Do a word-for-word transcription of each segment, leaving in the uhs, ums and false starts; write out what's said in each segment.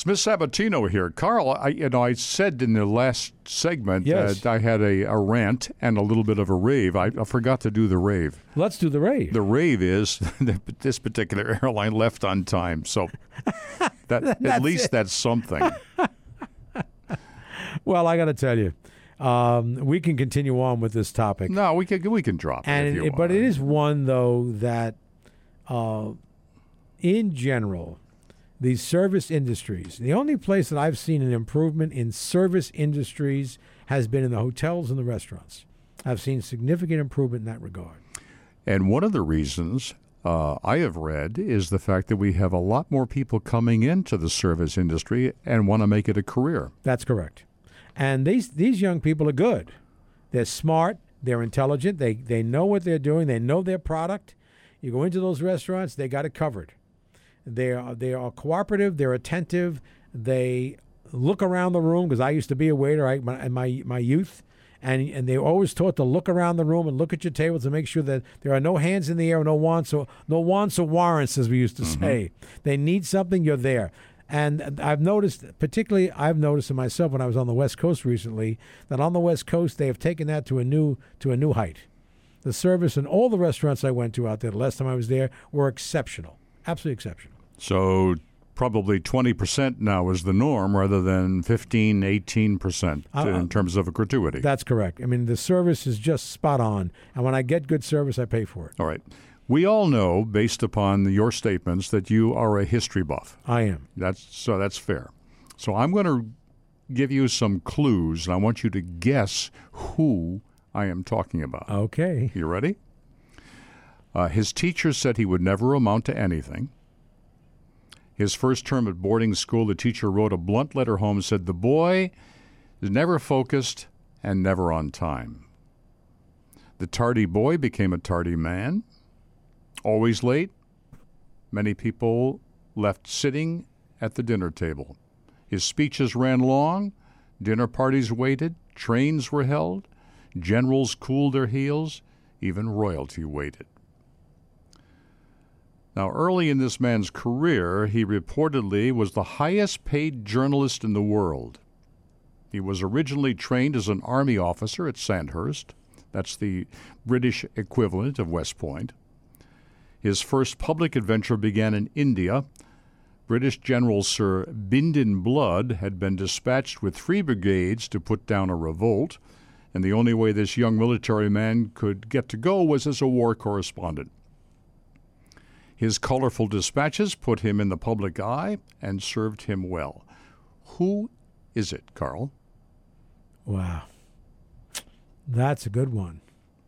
Smith Sabatino here. Carl, I, you know, I said in the last segment Yes. that I had a, a rant and a little bit of a rave. I, I forgot to do the rave. Let's do the rave. The rave is that this particular airline left on time. So that at least it. that's something. Well, I got to tell you, um, we can continue on with this topic. No, we can we can drop it and if you it, want. but it is one though that, uh, in general, these service industries. The only place that I've seen an improvement in service industries has been in the hotels and the restaurants. I've seen significant improvement in that regard. And one of the reasons uh, I have read is the fact that we have a lot more people coming into the service industry and want to make it a career. That's correct. And these these young people are good. They're smart. They're intelligent. They they know what they're doing. They know their product. You go into those restaurants, they got it covered. They are they are cooperative. They're attentive. They look around the room because I used to be a waiter I, my, in my my youth, and and they were always taught to look around the room and look at your table to make sure that there are no hands in the air, no wants or no wants or warrants, as we used to Mm-hmm. say. They need something, you're there. And I've noticed, particularly, I've noticed in myself when I was on the West Coast recently, that on the West Coast they have taken that to a new to a new height. The service in all the restaurants I went to out there the last time I was there were exceptional, absolutely exceptional. So probably twenty percent now is the norm rather than fifteen, eighteen percent Uh, in terms of a gratuity. That's correct. I mean, the service is just spot on. And when I get good service, I pay for it. All right. We all know, based upon your statements, that you are a history buff. I am. That's so that's fair. So I'm going to give you some clues, and I want you to guess who I am talking about. Okay. You ready? Uh, his teacher said he would never amount to anything. His first term at boarding school, the teacher wrote a blunt letter home and said, the boy is never focused and never on time. The tardy boy became a tardy man. Always late. Many people left sitting at the dinner table. His speeches ran long. Dinner parties waited. Trains were held. Generals cooled their heels. Even royalty waited. Now, early in this man's career, he reportedly was the highest-paid journalist in the world. He was originally trained as an Army officer at Sandhurst. That's the British equivalent of West Point. His first public adventure began in India. British General Sir Bindon Blood had been dispatched with three brigades to put down a revolt, and the only way this young military man could get to go was as a war correspondent. His colorful dispatches put him in the public eye and served him well. Who is it, Carl? Wow. That's a good one.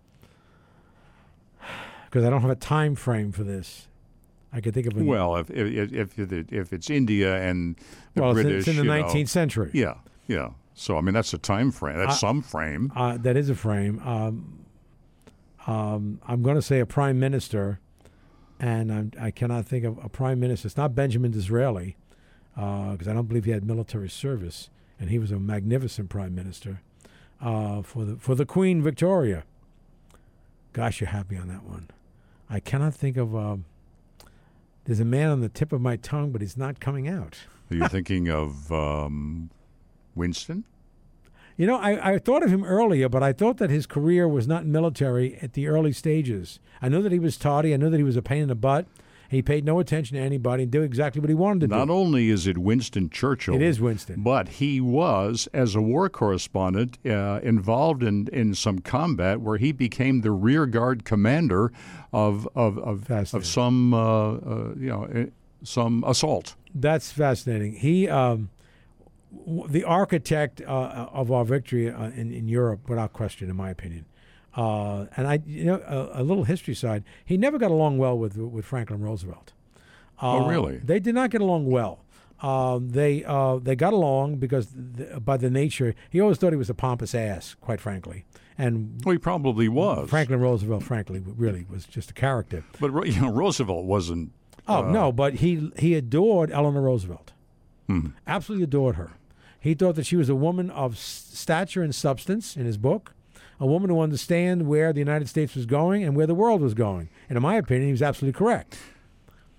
Because I don't have a time frame for this. I could think of a... Well, if if if, if, if it's India and the well, British, it's in the you know, nineteenth century. Yeah, yeah. So, I mean, that's a time frame. That's Uh, some frame. Uh, that is a frame. Um, um, I'm going to say a prime minister, and I'm, I cannot think of a prime minister. It's not Benjamin Disraeli, because I don't believe he had military service, and he was a magnificent prime minister uh, for the for the Queen Victoria. Gosh, you have me on that one. I cannot think of. Um, there's a man on the tip of my tongue, but he's not coming out. Are you thinking of um, Winston? You know, I, I thought of him earlier, but I thought that his career was not military at the early stages. I knew that he was tardy. I knew that he was a pain in the butt. He paid no attention to anybody and did exactly what he wanted to Not do. only is it Winston Churchill. It is Winston. But he was, as a war correspondent, uh, involved in, in some combat where he became the rear guard commander of of of, of some uh, uh, you know uh, some assault. That's fascinating. He, um, w- the architect uh, of our victory uh, in in Europe, without question, in my opinion. Uh, and I, you know, a, a little history side. He never got along well with with Franklin Roosevelt. Uh, Oh, really? They did not get along well. Um, they uh, they got along because the, by the nature, he always thought he was a pompous ass, quite frankly. And well, he probably was. Franklin Roosevelt, frankly, really was just a character. But you know, Roosevelt wasn't. Oh uh, no, but he he adored Eleanor Roosevelt. Hmm. Absolutely adored her. He thought that she was a woman of s- stature and substance in his book, a woman who understand where the United States was going and where the world was going. And in my opinion, he was absolutely correct.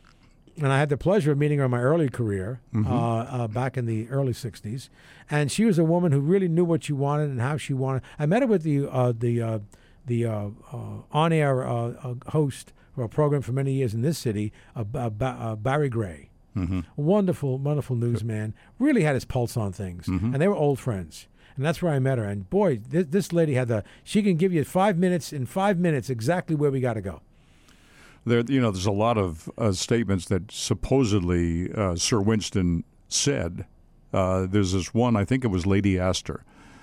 and I had the pleasure of meeting her in my early career, Mm-hmm. uh, uh, back in the early sixties. And she was a woman who really knew what she wanted and how she wanted. I met her with the uh, the uh, the uh, uh, on-air uh, uh, host of a program for many years in this city, uh, uh, ba- uh, Barry Gray. Mm-hmm. Wonderful, wonderful newsman. Really had his pulse on things. Mhm. And they were old friends. And that's where I met her. And boy, this, this lady had the, she can give you five minutes, in five minutes, exactly where we got to go. There, you know, there's a lot of uh, statements that supposedly uh, Sir Winston said. Uh, there's this one, I think it was Lady Astor,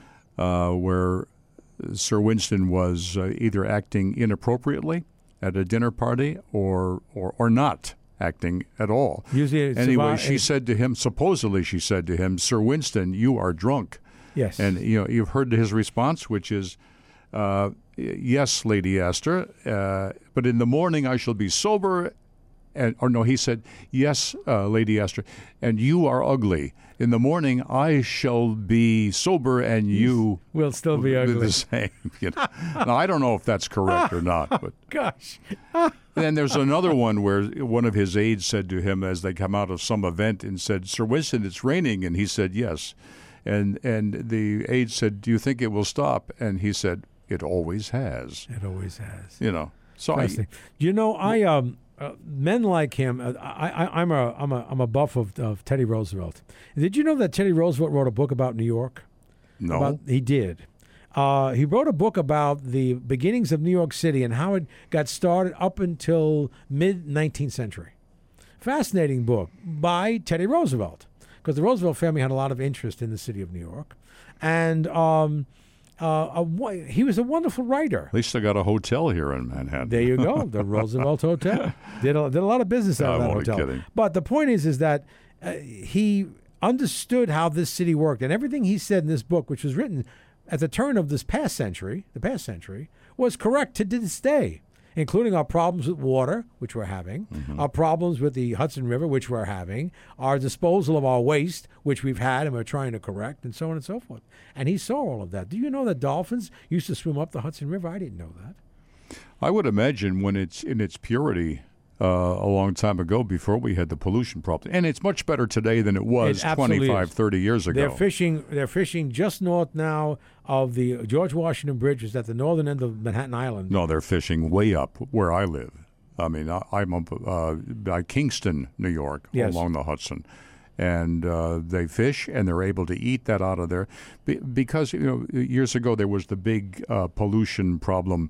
uh, where Sir Winston was uh, either acting inappropriately at a dinner party or or, or not acting at all. Usually it's Anyway, about- she said to him, supposedly she said to him, Sir Winston, you are drunk. Yes. And you know, you've heard his response, which is, uh, yes, Lady Astor, uh, but in the morning I shall be sober. And, or no, he said, yes, uh, Lady Astor, and you are ugly. In the morning I shall be sober and you We'll still be will ugly. the same. You know? Now, I don't know if that's correct or not, but Gosh. then there's another one where one of his aides said to him as they come out of some event and said, Sir Winston, it's raining. And he said, yes. And and the aide said, do you think it will stop? And he said, it always has. It always has. You know. So I, Fascinating. You know, I um, uh, men like him. Uh, I, I, I'm a I'm a I'm a buff of, of Teddy Roosevelt. Did you know that Teddy Roosevelt wrote a book about New York? no. About, he did. Uh, he wrote a book about the beginnings of New York City and how it got started up until mid nineteenth century. Fascinating book by Teddy Roosevelt, because the Roosevelt family had a lot of interest in the city of New York, and um, uh, a, wo- he was a wonderful writer. At least I got a hotel here in Manhattan. There you go, the Roosevelt Hotel. Did a, did a lot of business out of I'm that only hotel. kidding. But the point is, is that uh, he understood how this city worked, and everything he said in this book, which was written at the turn of this past century, the past century, was correct to this day, including our problems with water, which we're having, Mm-hmm. our problems with the Hudson River, which we're having, our disposal of our waste, which we've had and we're trying to correct, and so on and so forth. And he saw all of that. Do you know that dolphins used to swim up the Hudson River? I didn't know that. I would imagine when it's in its purity uh, a long time ago before we had the pollution problem. And it's much better today than it was It absolutely twenty-five, is. thirty years ago. They're fishing. They're fishing just north now of the George Washington Bridge, is at the northern end of Manhattan Island. No, they're fishing way up where I live. I mean, I, I'm up uh, by Kingston, New York, Yes. along the Hudson. And uh, they fish, and they're able to eat that out of there. Be- because, you know, years ago there was the big uh, pollution problem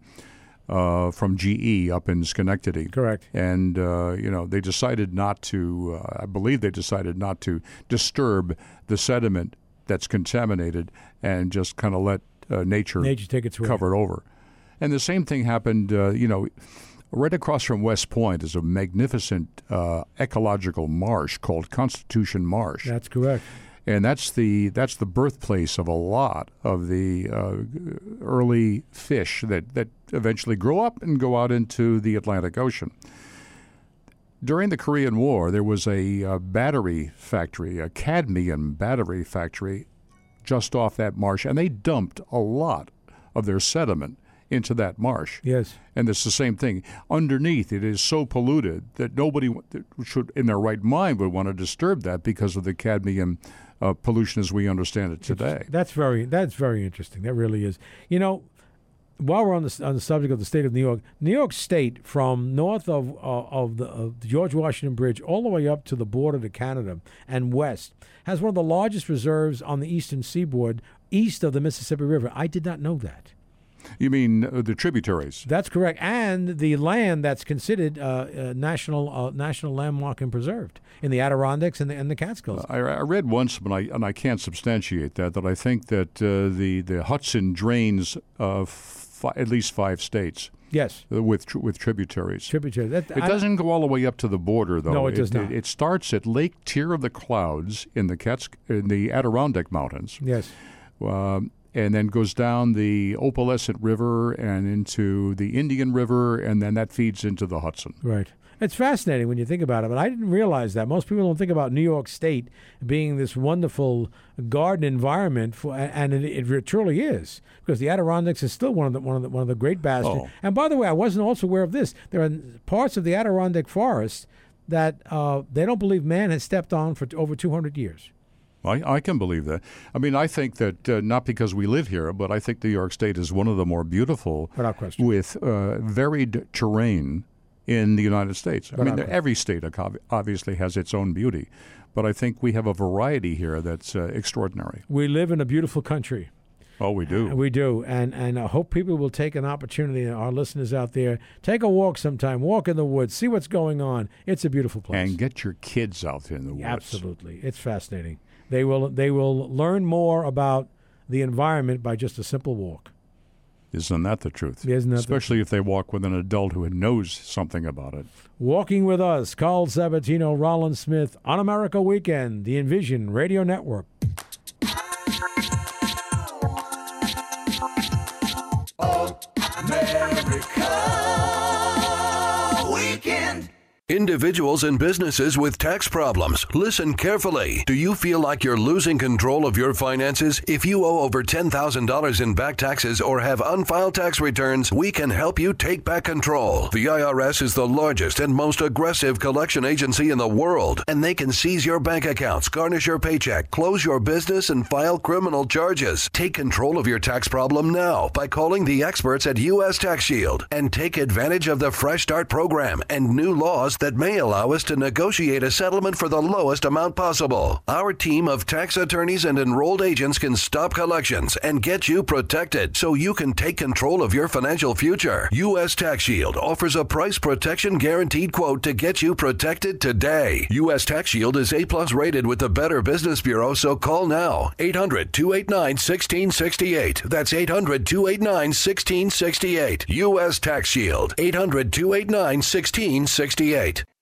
uh, from G E up in Schenectady. Correct. And, uh, you know, they decided not to, uh, I believe they decided not to disturb the sediment that's contaminated and just kind of let uh, nature, Nature take its way. cover it over. And the same thing happened, uh, you know, right across from West Point is a magnificent uh, ecological marsh called Constitution Marsh. That's correct. And that's the that's the birthplace of a lot of the uh, early fish that, that eventually grow up and go out into the Atlantic Ocean. During the Korean War, there was a, uh battery factory, a cadmium battery factory, just off that marsh, and they dumped a lot of their sediment into that marsh. Yes. And it's the same thing. Underneath, it is so polluted that nobody should, in their right mind, would want to disturb that because of the cadmium uh, pollution as we understand it today. That's very. That's very interesting. That really is. You know, while we're on the on the subject of the state of New York, New York State, from north of uh, of, the, of the George Washington Bridge all the way up to the border to Canada and west, has one of the largest reserves on the eastern seaboard, east of the Mississippi River. I did not know that. You mean uh, the tributaries? That's correct, and the land that's considered uh, uh, national uh, national landmark and preserved in the Adirondacks and the, and the Catskills. I, I read once, but I, and I can't substantiate that, that I think that uh, the, the Hudson drains uh, fi- at least five states Yes, uh, with tr- with tributaries. tributary. That, It I- doesn't go all the way up to the border, though. No, it does not. It, it starts at Lake Tier of the Clouds in the Cats- in the Adirondack Mountains. Yes. Um, and then goes down the Opalescent River and into the Indian River, and then that feeds into the Hudson. Right. It's fascinating when you think about it, but I didn't realize that. Most people don't think about New York State being this wonderful garden environment, for, and it, it truly is, because the Adirondacks is still one of the one of the one of the great bastions. Oh. And by the way, I wasn't also aware of this. There are parts of the Adirondack forest that uh, they don't believe man has stepped on for t- over two hundred years. I, I can believe that. I mean, I think that uh, not because we live here, but I think New York State is one of the more beautiful Without question. with uh, varied terrain in the United States. I Without mean, every state obviously has its own beauty, but I think we have a variety here that's uh, extraordinary. We live in a beautiful country. Oh, we do. We do. And and I hope people will take an opportunity, our listeners out there, take a walk sometime, walk in the woods, see what's going on. It's a beautiful place. And get your kids out in the woods. Absolutely. It's fascinating. They will they will learn more about the environment by just a simple walk. Isn't that the truth? Isn't that Especially if they walk with an adult who knows something about it. Walking with us, Carl Sabatino, Rollins Smith, on America Weekend, the Envision Radio Network. America Weekend. Individuals and businesses with tax problems, listen carefully. Do you feel like you're losing control of your finances? If you owe over ten thousand dollars in back taxes or have unfiled tax returns, we can help you take back control. The I R S is the largest and most aggressive collection agency in the world, and they can seize your bank accounts, garnish your paycheck, close your business, and file criminal charges. Take control of your tax problem now by calling the experts at U S Tax Shield and take advantage of the Fresh Start program and new laws that may allow us to negotiate a settlement for the lowest amount possible. Our team of tax attorneys and enrolled agents can stop collections and get you protected so you can take control of your financial future. U S Tax Shield offers a price protection guaranteed quote to get you protected today. U S Tax Shield is A plus rated with the Better Business Bureau, so call now. eight hundred, two eight nine, one six six eight. That's eight hundred, two eight nine, one six six eight. U S Tax Shield. eight hundred, two eight nine, one six six eight.